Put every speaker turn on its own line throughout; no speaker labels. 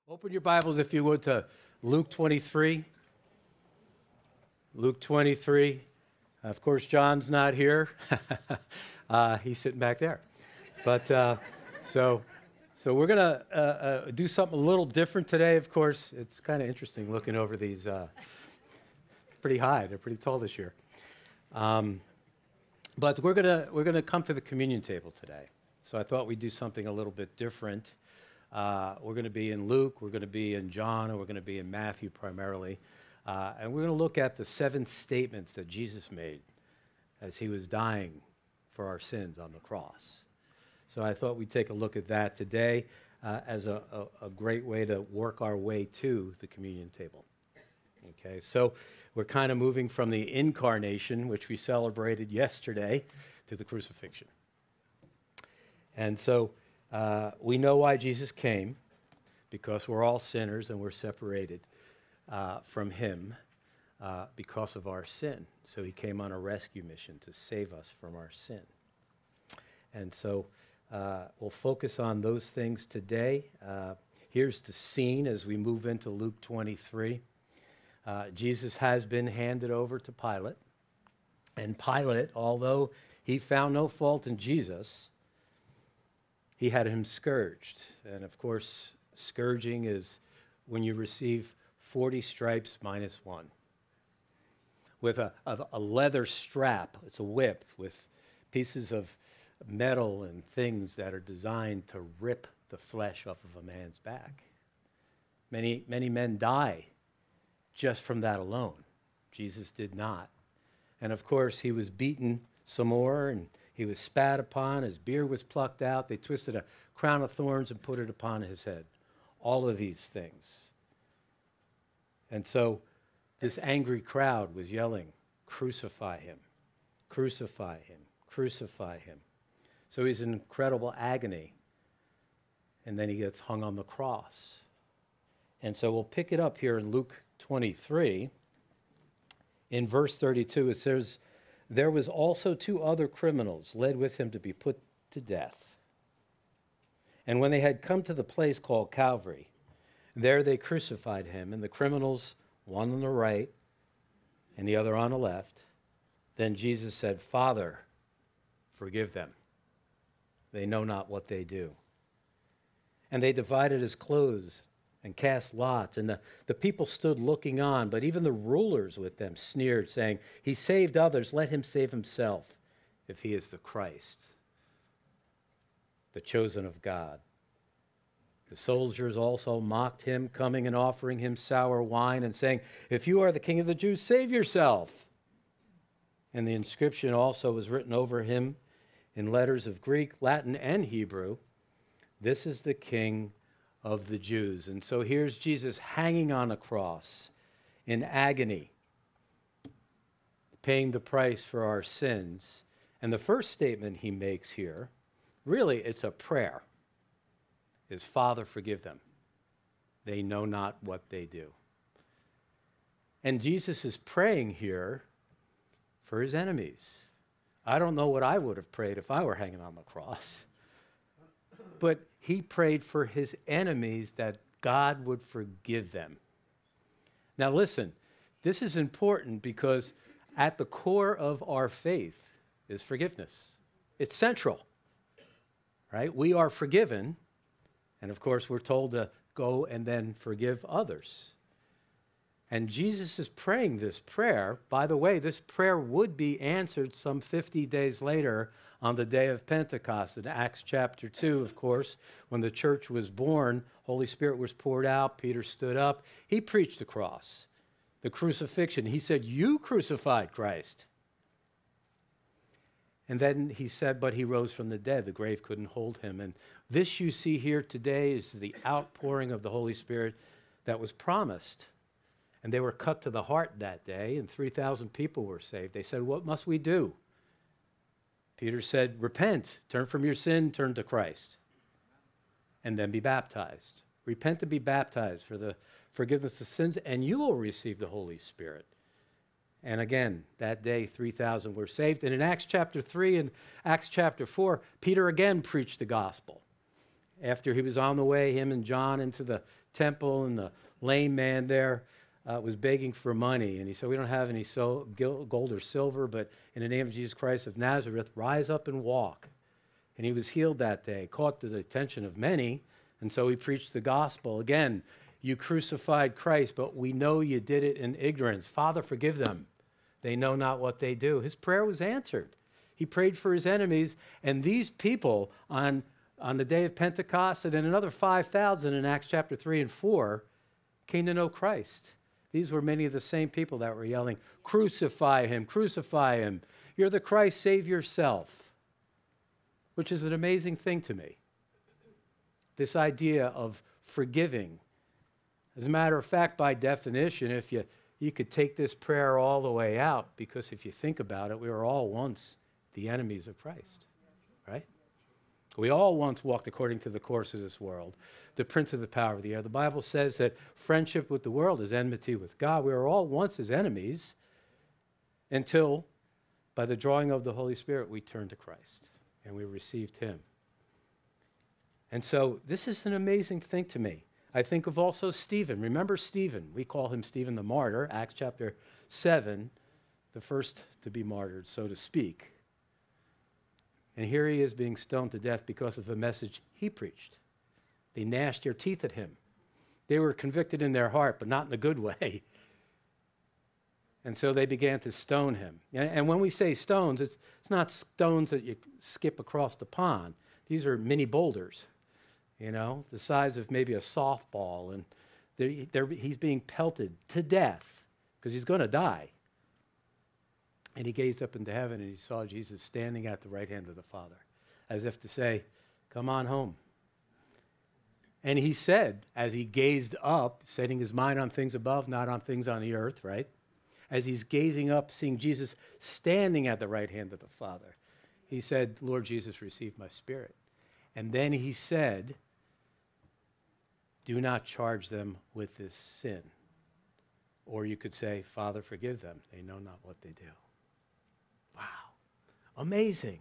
Open your Bibles, if you would, to Luke 23. Luke 23. Of course, John's not here. He's sitting back there. But so we're going to do something a little different today. Of course, it's kind of interesting looking over these. Pretty high. They're pretty tall this year. But we're gonna come to the communion table today. So I thought we'd do something a little bit different. We're going to be in Luke, we're going to be in John, and we're going to be in Matthew primarily. And we're going to look at the 7 statements that Jesus made as he was dying for our sins on the cross. So I thought we'd take a look at that today as a great way to work our way to the communion table. Okay, so we're kind of moving from the incarnation, which we celebrated yesterday, to the crucifixion. And so we know why Jesus came, because we're all sinners and we're separated from him because of our sin. So he came on a rescue mission to save us from our sin. And so we'll focus on those things today. Here's the scene as we move into Luke 23. Jesus has been handed over to Pilate. And Pilate, although he found no fault in Jesus, he had him scourged. And of course, scourging is when you receive 40 stripes minus 1. With a leather strap, it's a whip with pieces of metal and things that are designed to rip the flesh off of a man's back. Many men die just from that alone. Jesus did not. And of course, he was beaten some more, and he was spat upon, his beard was plucked out, they twisted a crown of thorns and put it upon his head. All of these things. And so this angry crowd was yelling, "Crucify him, crucify him, crucify him." So he's in incredible agony. And then he gets hung on the cross. And so we'll pick it up here in Luke 23. In verse 32, it says, "There was also 2 other criminals led with him to be put to death. And when they had come to the place called Calvary, there they crucified him, and the criminals, one on the right and the other on the left. Then Jesus said, 'Father, forgive them. They know not what they do.' And they divided his clothes and cast lots, and the people stood looking on, but even the rulers with them sneered, saying, 'He saved others, let him save himself, if he is the Christ, the chosen of God.' The soldiers also mocked him, coming and offering him sour wine, and saying, 'If you are the King of the Jews, save yourself.' And the inscription also was written over him in letters of Greek, Latin, and Hebrew, 'This is the King of the Jews.'" And so here's Jesus hanging on a cross in agony, paying the price for our sins. And the first statement he makes here, really it's a prayer, is, "Father, forgive them. They know not what they do." And Jesus is praying here for his enemies. I don't know what I would have prayed if I were hanging on the cross. But he prayed for his enemies that God would forgive them. Now listen, this is important because at the core of our faith is forgiveness. It's central, right? We are forgiven, and of course we're told to go and then forgive others. And Jesus is praying this prayer. By the way, this prayer would be answered some 50 days later on the day of Pentecost. In Acts chapter 2, of course, when the church was born, Holy Spirit was poured out, Peter stood up. He preached the cross, the crucifixion. He said, "You crucified Christ." And then he said, "But he rose from the dead. The grave couldn't hold him." And this you see here today is the outpouring of the Holy Spirit that was promised. And they were cut to the heart that day, and 3,000 people were saved. They said, "What must we do?" Peter said, "Repent, turn from your sin, turn to Christ, and then be baptized. Repent and be baptized for the forgiveness of sins, and you will receive the Holy Spirit." And again, that day, 3,000 were saved. And in Acts chapter 3 and Acts chapter 4, Peter again preached the gospel. after he was on the way, him and John, into the temple, and the lame man there was begging for money. And he said, we don't have any gold or silver, but in the name of Jesus Christ of Nazareth, rise up and walk. And he was healed that day, caught the attention of many, and so he preached the gospel. Again, you crucified Christ, but we know you did it in ignorance. Father, forgive them. They know not what they do. His prayer was answered. He prayed for his enemies, and these people on the day of Pentecost, and then another 5,000 in Acts chapter 3 and 4, came to know Christ. These were many of the same people that were yelling, crucify him, crucify him. You're the Christ, save yourself. Which is an amazing thing to me. This idea of forgiving. As a matter of fact, by definition, if you could take this prayer all the way out, because if you think about it, we were all once the enemies of Christ, right? We all once walked according to the course of this world, the prince of the power of the air. The Bible says that friendship with the world is enmity with God. We were all once his enemies until, by the drawing of the Holy Spirit, we turned to Christ and we received him. And so this is an amazing thing to me. I think of also Stephen. Remember Stephen? We call him Stephen the martyr, Acts chapter 7, the first to be martyred, so to speak. And here he is being stoned to death because of a message he preached. They gnashed their teeth at him. They were convicted in their heart, but not in a good way. And so they began to stone him. And when we say stones, it's not stones that you skip across the pond. These are mini boulders, the size of maybe a softball. And he's being pelted to death because he's going to die. And he gazed up into heaven and he saw Jesus standing at the right hand of the Father, as if to say, come on home. And he said, as he gazed up, setting his mind on things above, not on things on the earth, right? As he's gazing up, seeing Jesus standing at the right hand of the Father, he said, Lord Jesus, receive my spirit. And then he said, do not charge them with this sin. Or you could say, Father, forgive them. They know not what they do. Wow. Amazing.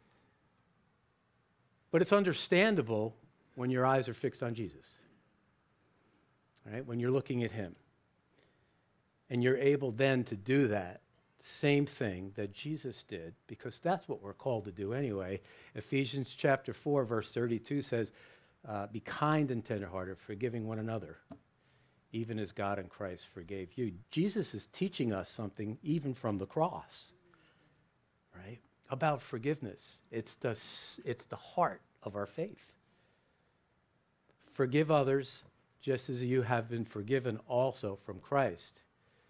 But it's understandable when your eyes are fixed on Jesus. Right? When you're looking at him. And you're able then to do that same thing that Jesus did, because that's what we're called to do anyway. Ephesians chapter 4, verse 32 says, be kind and tenderhearted, forgiving one another, even as God in Christ forgave you. Jesus is teaching us something even from the cross, right? About forgiveness. It's the heart of our faith. Forgive others just as you have been forgiven also from Christ.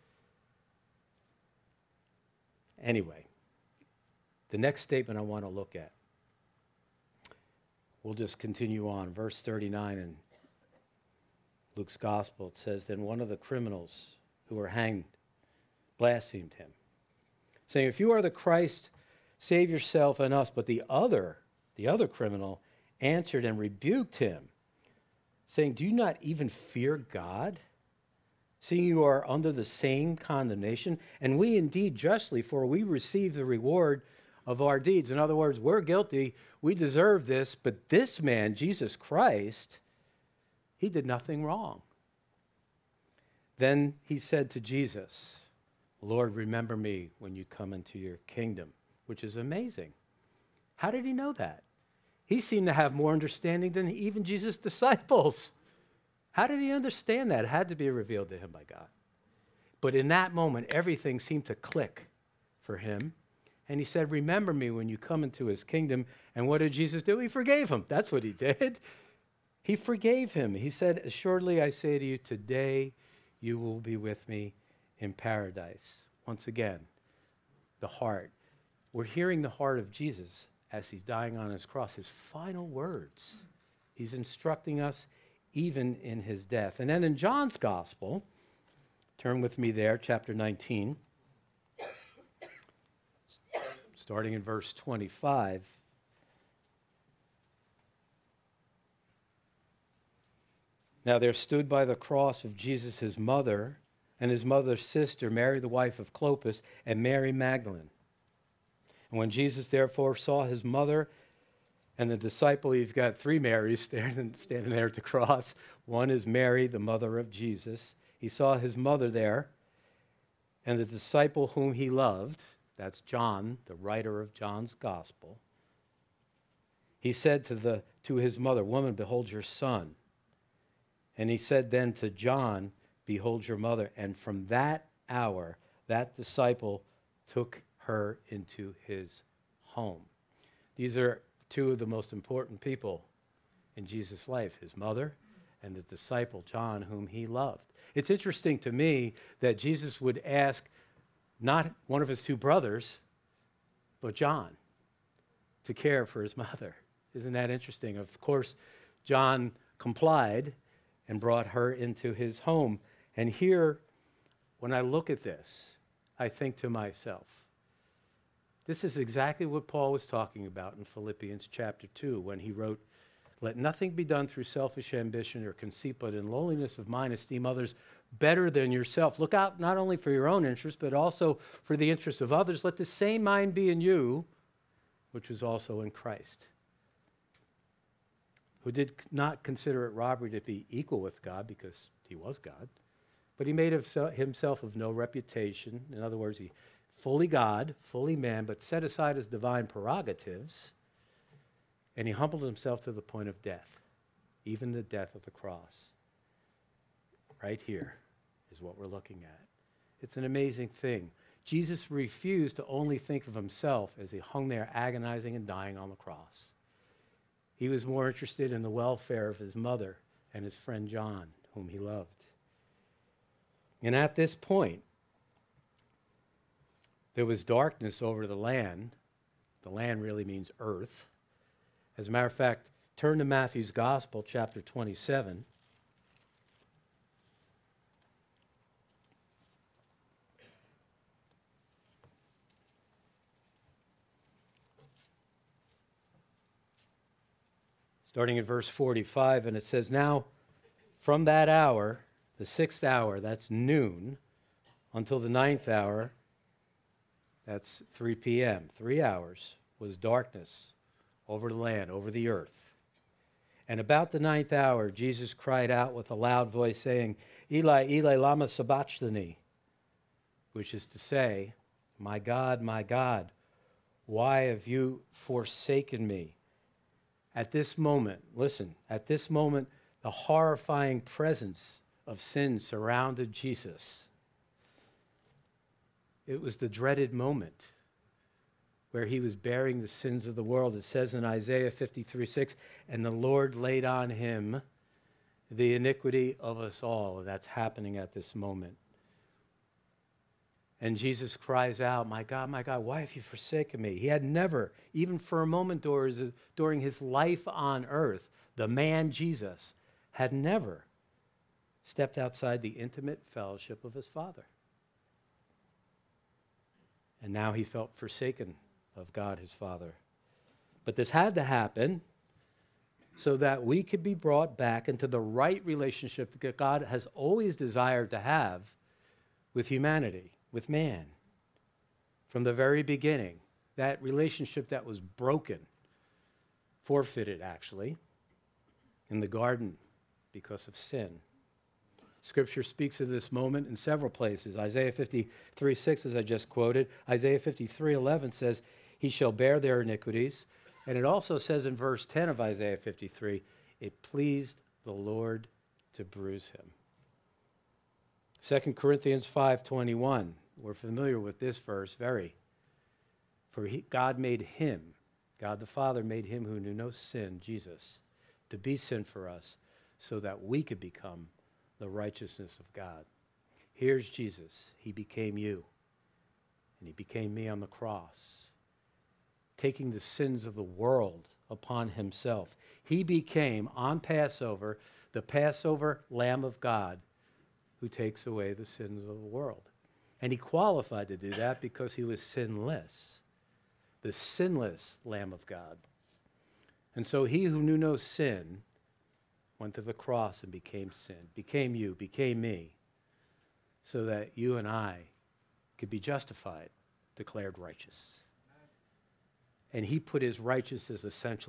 Anyway, the next statement I want to look at, we'll just continue on. Verse 39 in Luke's gospel, it says, then one of the criminals who were hanged blasphemed him, saying, if you are the Christ, save yourself and us. But the other criminal answered and rebuked him, saying, do you not even fear God, seeing you are under the same condemnation? And we indeed justly, for we receive the reward of our deeds. In other words, we're guilty, we deserve this, but this man, Jesus Christ, he did nothing wrong. Then he said to Jesus, Lord, remember me when you come into your kingdom, which is amazing. How did he know that? He seemed to have more understanding than even Jesus' disciples. How did he understand that? It had to be revealed to him by God. But in that moment, everything seemed to click for him. And he said, remember me when you come into his kingdom. And what did Jesus do? He forgave him. That's what he did. He forgave him. He said, assuredly, I say to you, today you will be with me in paradise. Once again, the heart. We're hearing the heart of Jesus as he's dying on his cross, his final words. He's instructing us even in his death. And then in John's gospel, turn with me there, chapter 19, starting in verse 25. Now there stood by the cross of Jesus his mother and his mother's sister, Mary the wife of Clopas, and Mary Magdalene. And when Jesus therefore saw his mother And the disciple, you've got three Marys standing there at the cross. One is Mary, the mother of Jesus. He saw his mother there. And the disciple whom he loved, that's John, the writer of John's gospel, he said to his mother, "Woman, behold your son." And he said then to John, "Behold your mother." And from that hour, that disciple took her into his home. These are two of the most important people in Jesus' life, his mother and the disciple, John, whom he loved. It's interesting to me that Jesus would ask not one of his two brothers, but John, to care for his mother. Isn't that interesting? Of course, John complied and brought her into his home. And here, when I look at this, I think to myself, this is exactly what Paul was talking about in Philippians chapter 2 when he wrote, "Let nothing be done through selfish ambition or conceit, but in lowliness of mind esteem others better than yourself. Look out not only for your own interest, but also for the interest of others. Let the same mind be in you, which was also in Christ, who did not consider it robbery to be equal with God," because he was God, "but he made himself of no reputation." In other words, he fully God, fully man, but set aside his divine prerogatives, and he humbled himself to the point of death, even the death of the cross. Right here is what we're looking at. It's an amazing thing. Jesus refused to only think of himself as he hung there agonizing and dying on the cross. He was more interested in the welfare of his mother and his friend John, whom he loved. And at this point, there was darkness over the land. The land really means earth. As a matter of fact, turn to Matthew's Gospel, chapter 27. Starting at verse 45, and it says, "Now from that hour, the 6th hour, that's noon, until the 9th hour, that's 3 p.m., 3 hours, was darkness over the land, over the earth. And about the 9th hour, Jesus cried out with a loud voice, saying, Eli, Eli, lama sabachthani, which is to say, my God, why have you forsaken me?" At this moment, listen, at this moment, the horrifying presence of sin surrounded Jesus. It was the dreaded moment where he was bearing the sins of the world. It says in Isaiah 53:6, "And the Lord laid on him the iniquity of us all." That's happening at this moment. And Jesus cries out, my God, why have you forsaken me?" He had never, even for a moment during his life on earth, the man Jesus had never stepped outside the intimate fellowship of his Father. And now he felt forsaken of God, his Father. But this had to happen so that we could be brought back into the right relationship that God has always desired to have with humanity, with man. From the very beginning, that relationship that was broken, forfeited actually, in the garden because of sin. Scripture speaks of this moment in several places. Isaiah 53:6, as I just quoted. Isaiah 53:11 says, "He shall bear their iniquities." And it also says in verse 10 of Isaiah 53, "It pleased the Lord to bruise him." 2 Corinthians 5:21, we're familiar with this verse, very. "For God made him," God the Father made him who knew no sin, Jesus, "to be sin for us, so that we could become the righteousness of God." Here's Jesus. He became you, and he became me on the cross, taking the sins of the world upon himself. He became, on Passover, the Passover Lamb of God who takes away the sins of the world. And he qualified to do that because he was sinless, the sinless Lamb of God. And so he who knew no sin went to the cross and became sin, became you, became me, so that you and I could be justified, declared righteous. And he put his righteousness essentially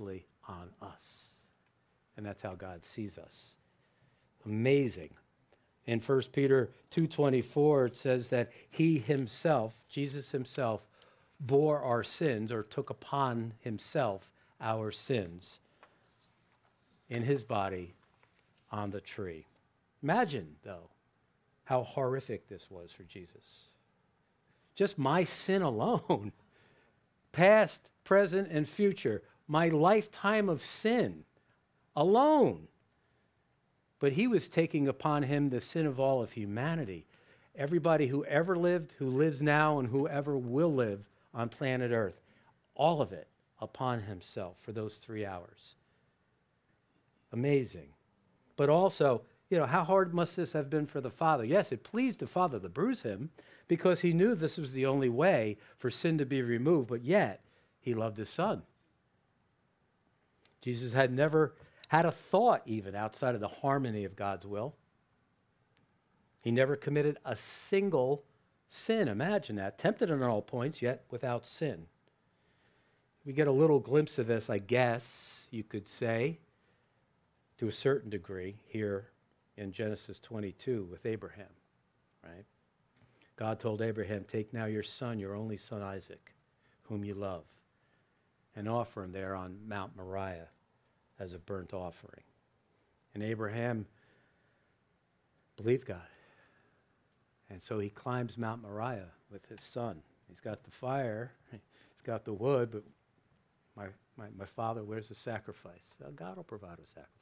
on us. And that's how God sees us. Amazing. In 1 Peter 2:24, it says that he himself, Jesus himself, bore our sins or took upon himself our sins in his body on the tree. Imagine, though, how horrific this was for Jesus. Just my sin alone, past, present, and future, my lifetime of sin alone. But he was taking upon him the sin of all of humanity. Everybody who ever lived, who lives now, and whoever will live on planet Earth, all of it upon himself for those 3 hours. Amazing. But also, how hard must this have been for the Father? Yes, it pleased the Father to bruise him because he knew this was the only way for sin to be removed, but yet he loved his Son. Jesus had never had a thought even outside of the harmony of God's will. He never committed a single sin. Imagine that. Tempted on all points, yet without sin. We get a little glimpse of this, I guess you could say, to a certain degree here in Genesis 22 with Abraham, right? God told Abraham, take now your son, your only son Isaac, whom you love, and offer him there on Mount Moriah as a burnt offering. And Abraham believed God. And so he climbs Mount Moriah with his son. He's got the fire, he's got the wood, but my father, where's the sacrifice? God will provide a sacrifice.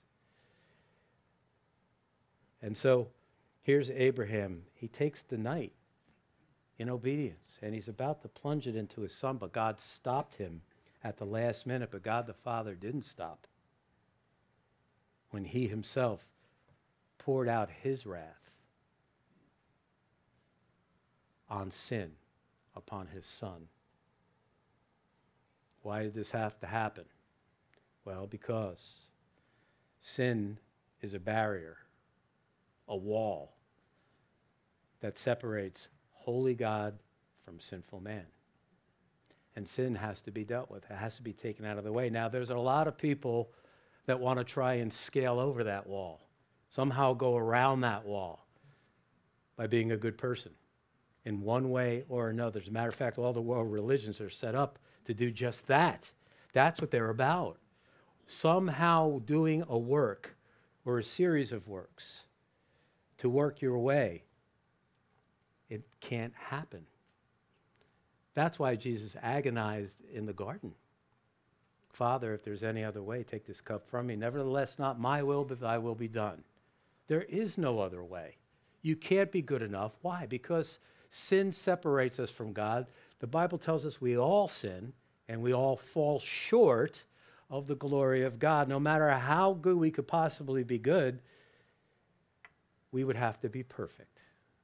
And so here's Abraham. He takes the knife in obedience, and he's about to plunge it into his son, but God stopped him at the last minute. But God the Father didn't stop when he himself poured out his wrath on sin upon his son. Why did this have to happen? Well, because sin is a barrier, a wall that separates holy God from sinful man. And sin has to be dealt with. It has to be taken out of the way. Now, there's a lot of people that want to try and scale over that wall, somehow go around that wall by being a good person in one way or another. As a matter of fact, all the world religions are set up to do just that. That's what they're about. Somehow doing a work or a series of works to work your way. It can't happen. That's why Jesus agonized in the garden. Father, if there's any other way, take this cup from me. Nevertheless, not my will, but thy will be done. There is no other way. You can't be good enough. Why? Because sin separates us from God. The Bible tells us we all sin and we all fall short of the glory of God. No matter how good we could possibly be good, we would have to be perfect.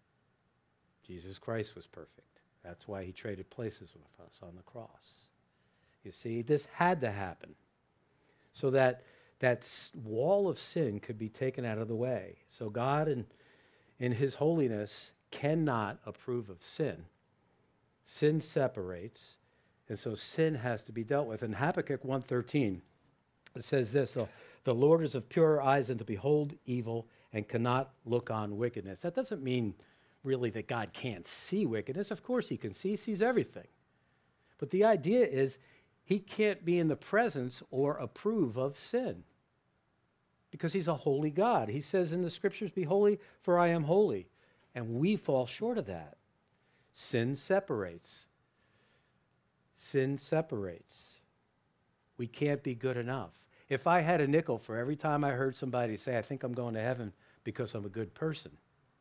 Jesus Christ was perfect. That's why he traded places with us on the cross. You see, this had to happen so that that wall of sin could be taken out of the way. So God in his holiness cannot approve of sin. Sin separates, and so sin has to be dealt with. In Habakkuk 1:13, it says this, the Lord is of purer eyes than to behold evil and cannot look on wickedness. That doesn't mean really that God can't see wickedness. Of course he can see. He sees everything. But the idea is he can't be in the presence or approve of sin because he's a holy God. He says in the scriptures, be holy, for I am holy. And we fall short of that. Sin separates. Sin separates. We can't be good enough. If I had a nickel for every time I heard somebody say, I think I'm going to heaven because I'm a good person,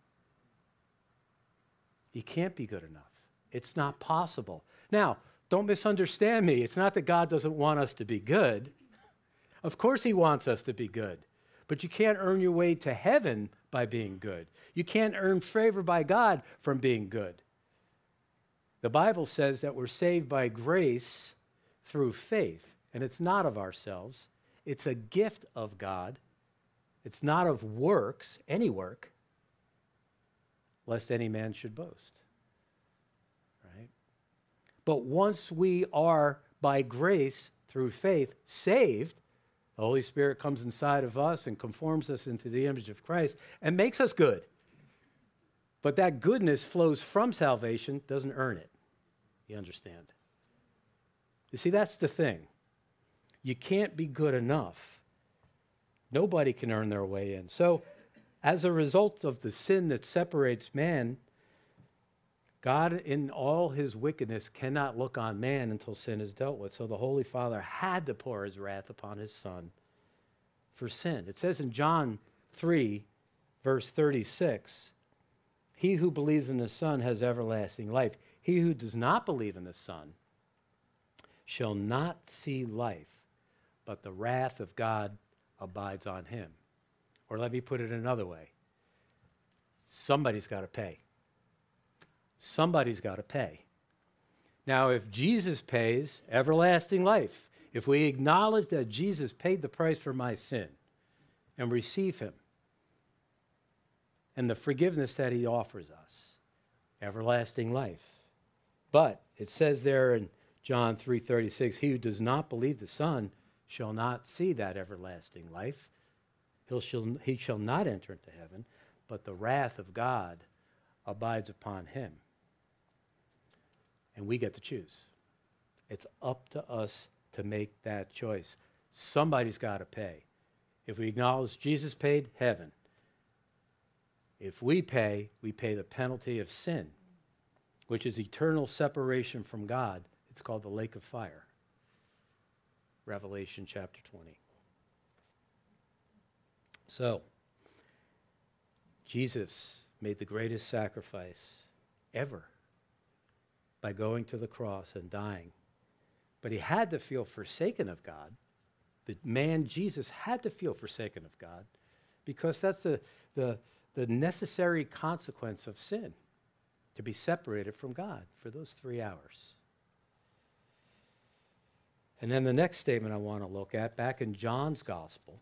you can't be good enough. It's not possible. Now, don't misunderstand me. It's not that God doesn't want us to be good. Of course he wants us to be good. But you can't earn your way to heaven by being good. You can't earn favor by God from being good. The Bible says that we're saved by grace through faith, and it's not of ourselves. It's a gift of God. It's not of works, any work, lest any man should boast. Right? But once we are, by grace, through faith, saved. The Holy Spirit comes inside of us and conforms us into the image of Christ and makes us good. But that goodness flows from salvation, doesn't earn it. You understand? You see, that's the thing. You can't be good enough. Nobody can earn their way in. So, as a result of the sin that separates man, God, in all his wickedness, cannot look on man until sin is dealt with. So the Holy Father had to pour his wrath upon his Son for sin. It says in John 3, verse 36, he who believes in the Son has everlasting life. He who does not believe in the Son shall not see life, but the wrath of God abides on him. Or let me put it another way. Somebody's got to pay. Somebody's got to pay. Now, if Jesus pays, everlasting life. If we acknowledge that Jesus paid the price for my sin and receive him and the forgiveness that he offers us, everlasting life. But it says there in John 3:36, he who does not believe the Son shall not see that everlasting life. He shall not enter into heaven, but the wrath of God abides upon him. And we get to choose. It's up to us to make that choice. Somebody's got to pay. If we acknowledge Jesus paid, heaven. If we pay the penalty of sin, which is eternal separation from God. It's called the lake of fire. Revelation chapter 20. So, Jesus made the greatest sacrifice ever by going to the cross and dying. But he had to feel forsaken of God. The man Jesus had to feel forsaken of God because that's the necessary consequence of sin, to be separated from God for those 3 hours. And then the next statement I want to look at, back in John's Gospel,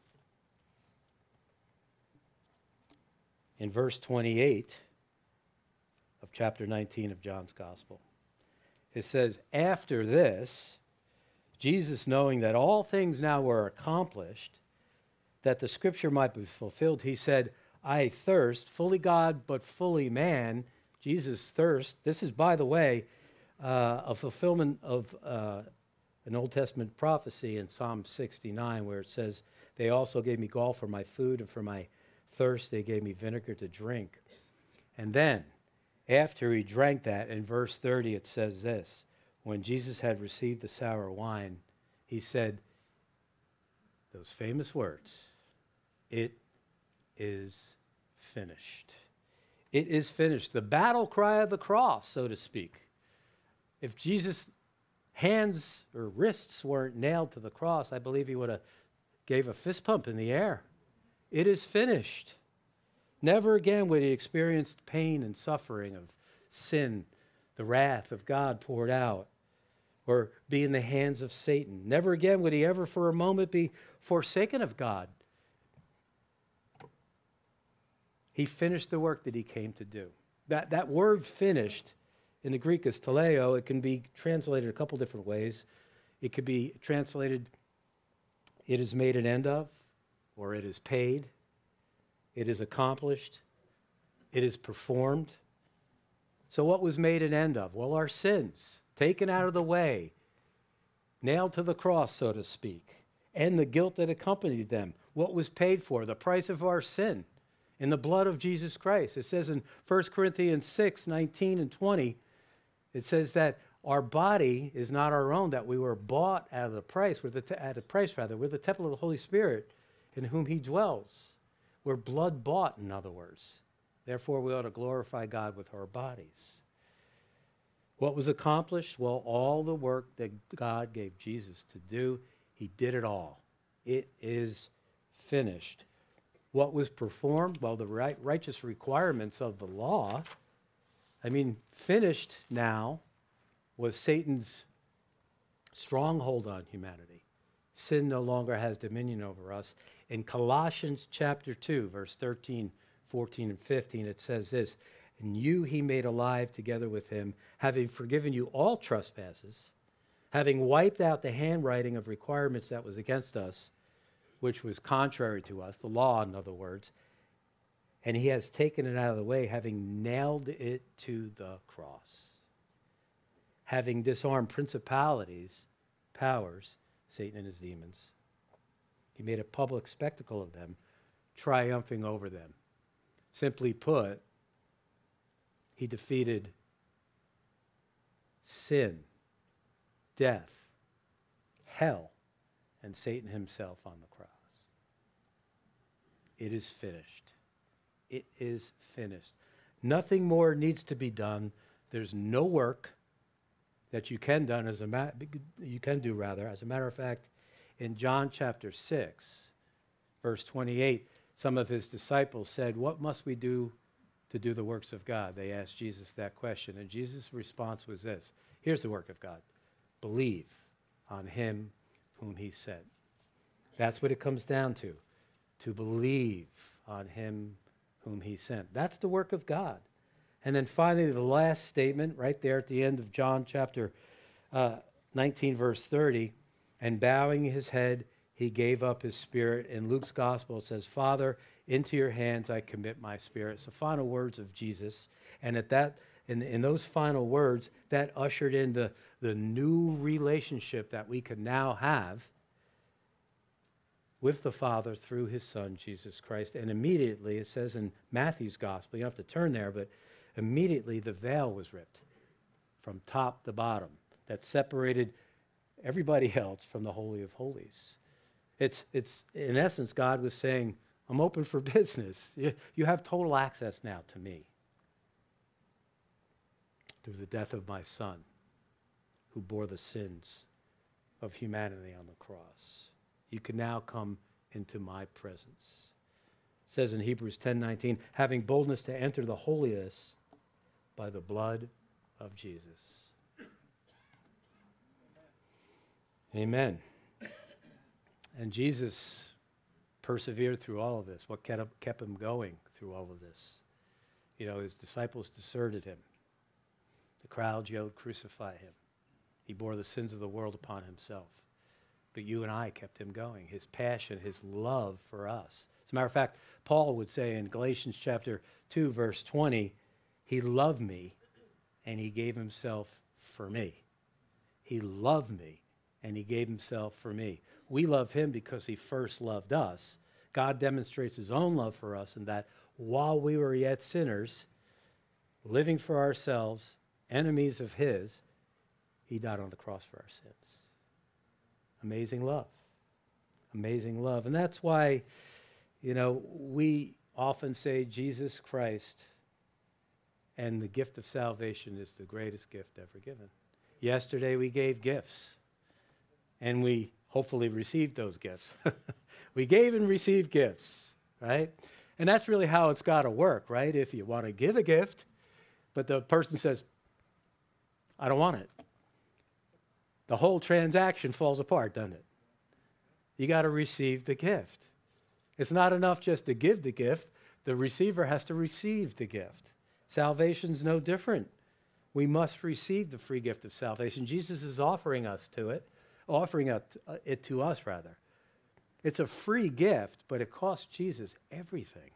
in verse 28 of chapter 19 of John's Gospel. It says, after this, Jesus, knowing that all things now were accomplished, that the scripture might be fulfilled, he said, I thirst, fully God but fully man. Jesus thirst. This is, by the way, a fulfillment of an Old Testament prophecy in Psalm 69 where it says, they also gave me gall for my food, and for my thirst they gave me vinegar to drink. And then, after he drank that, in verse 30 it says this, when Jesus had received the sour wine, he said those famous words, it is finished. It is finished. The battle cry of the cross, so to speak. If Jesus' hands or wrists weren't nailed to the cross, I believe he would have gave a fist pump in the air. It is finished. Never again would he experience pain and suffering of sin, the wrath of God poured out, or be in the hands of Satan. Never again would he ever for a moment be forsaken of God. He finished the work that he came to do. That word finished in the Greek is teleo. It can be translated a couple different ways. It could be translated, it is made an end of, or it is paid, it is accomplished, it is performed. So what was made an end of? Well, our sins, taken out of the way, nailed to the cross, so to speak, and the guilt that accompanied them. What was paid for? The price of our sin in the blood of Jesus Christ. It says in 1 Corinthians 6, 19 and 20, it says that our body is not our own, that we were bought at a price. We're the temple of the Holy Spirit in whom he dwells. We're blood bought, in other words. Therefore, we ought to glorify God with our bodies. What was accomplished? Well, all the work that God gave Jesus to do, he did it all. It is finished. What was performed? Well, the righteous requirements of the law. Finished now was Satan's stronghold on humanity. Sin no longer has dominion over us. In Colossians chapter 2, verse 13, 14, and 15, it says this, and you he made alive together with him, having forgiven you all trespasses, having wiped out the handwriting of requirements that was against us, which was contrary to us, the law, in other words, and he has taken it out of the way, having nailed it to the cross, having disarmed principalities, powers, Satan and his demons. He made a public spectacle of them, triumphing over them. Simply put, he defeated sin, death, hell, and Satan himself on the cross. It is finished. It is finished. Nothing more needs to be done. There's no work that you can do. As a matter of fact, in John chapter 6, verse 28, some of his disciples said, "What must we do to do the works of God?" They asked Jesus that question, and Jesus' response was this: here's the work of God. Believe on him whom he sent. That's what it comes down to believe on him whom he sent. That's the work of God. And then finally, the last statement right there at the end of John chapter 19, verse 30, and bowing his head, he gave up his spirit. In Luke's gospel, it says, "Father, into your hands I commit my spirit." It's the final words of Jesus. And at that, in those final words, that ushered in the new relationship that we can now have with the Father through his Son, Jesus Christ. And immediately, it says in Matthew's gospel, you don't have to turn there, but immediately the veil was ripped from top to bottom that separated everybody else from the Holy of Holies. It's in essence, God was saying, I'm open for business. You have total access now to me through the death of my Son, who bore the sins of humanity on the cross. You can now come into my presence. It says in Hebrews 10:19, having boldness to enter the holiest by the blood of Jesus. Amen. And Jesus persevered through all of this. What kept him going through all of this? You know, his disciples deserted him. The crowd yelled, "Crucify him." He bore the sins of the world upon himself. But you and I kept him going. His passion, his love for us. As a matter of fact, Paul would say in Galatians chapter 2, verse 20, he loved me and he gave himself for me. He loved me and he gave himself for me. We love him because he first loved us. God demonstrates his own love for us in that while we were yet sinners, living for ourselves, enemies of his, he died on the cross for our sins. Amazing love. Amazing love. And that's why, you know, we often say Jesus Christ and the gift of salvation is the greatest gift ever given. Yesterday we gave gifts, and we hopefully received those gifts. We gave and received gifts, right? And that's really how it's got to work, right? If you want to give a gift, but the person says, I don't want it, the whole transaction falls apart, doesn't it? You got to receive the gift. It's not enough just to give the gift. The receiver has to receive the gift. Salvation's no different. We must receive the free gift of salvation. Jesus is offering it to us, rather. It's a free gift, but it costs Jesus everything.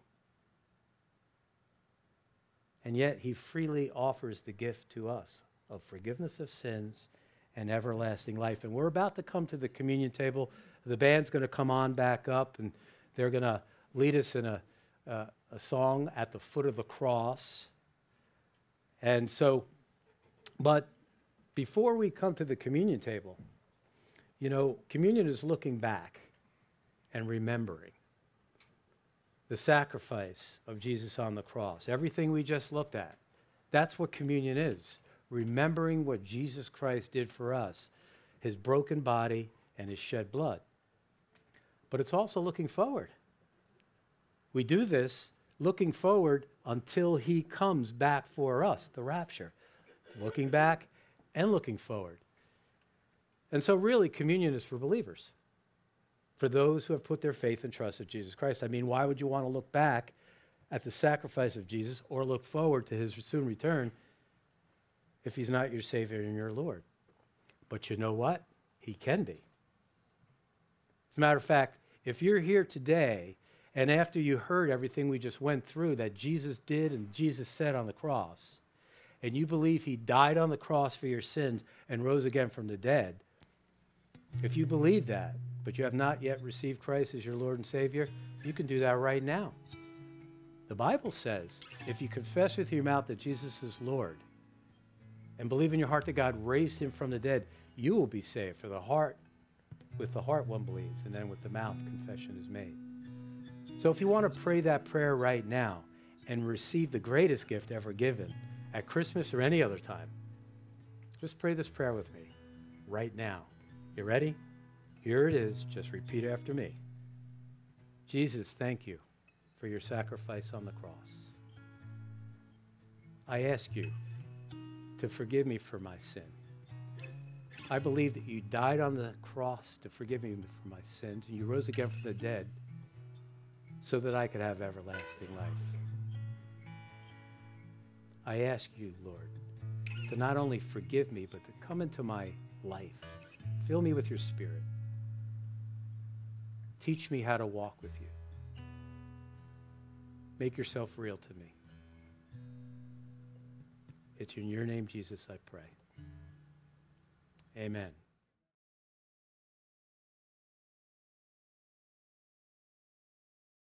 And yet he freely offers the gift to us of forgiveness of sins and everlasting life. And we're about to come to the communion table. The band's going to come on back up, and they're going to lead us in a song at the foot of the cross. And so, but before we come to the communion table, you know, communion is looking back and remembering the sacrifice of Jesus on the cross. Everything we just looked at, that's what communion is. Remembering what Jesus Christ did for us, his broken body and his shed blood. But it's also looking forward. We do this looking forward until he comes back for us, the rapture. Looking back and looking forward. And so really, communion is for believers, for those who have put their faith and trust in Jesus Christ. I mean, why would you want to look back at the sacrifice of Jesus or look forward to his soon return if he's not your Savior and your Lord? But you know what? He can be. As a matter of fact, if you're here today and after you heard everything we just went through that Jesus did and Jesus said on the cross, and you believe he died on the cross for your sins and rose again from the dead, if you believe that, but you have not yet received Christ as your Lord and Savior, you can do that right now. The Bible says, if you confess with your mouth that Jesus is Lord and believe in your heart that God raised him from the dead, you will be saved. For the heart, with the heart one believes, and then with the mouth confession is made. So if you want to pray that prayer right now and receive the greatest gift ever given at Christmas or any other time, just pray this prayer with me right now. You ready? Here it is. Just repeat after me. Jesus, thank you for your sacrifice on the cross. I ask you to forgive me for my sin. I believe that you died on the cross to forgive me for my sins, and you rose again from the dead so that I could have everlasting life. I ask you, Lord, to not only forgive me, but to come into my life. Fill me with your Spirit. Teach me how to walk with you. Make yourself real to me. It's in your name, Jesus, I pray. Amen.